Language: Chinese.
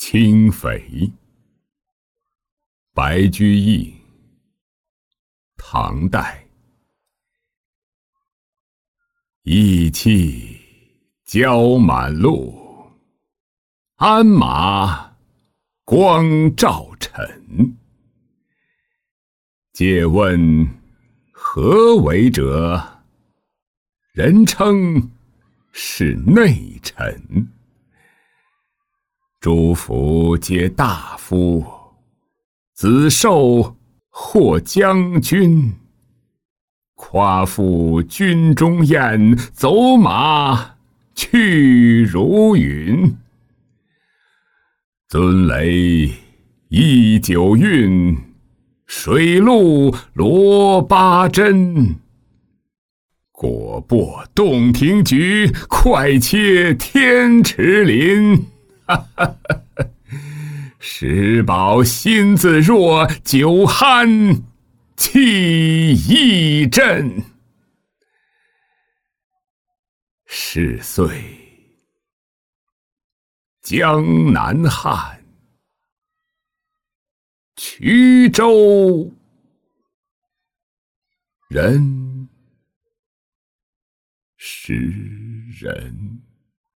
清肥。白居易，唐代。意气交满路，鞍马光照尘。借问何为者？人称是内臣。诸府皆大夫，子受或将军。夸父军中宴，走马去如云。尊雷一九韵，水陆罗八针。果擘洞庭菊，快切天池林。食饱心自若，酒酣气亦振。是岁江南汉，衢州人诗人。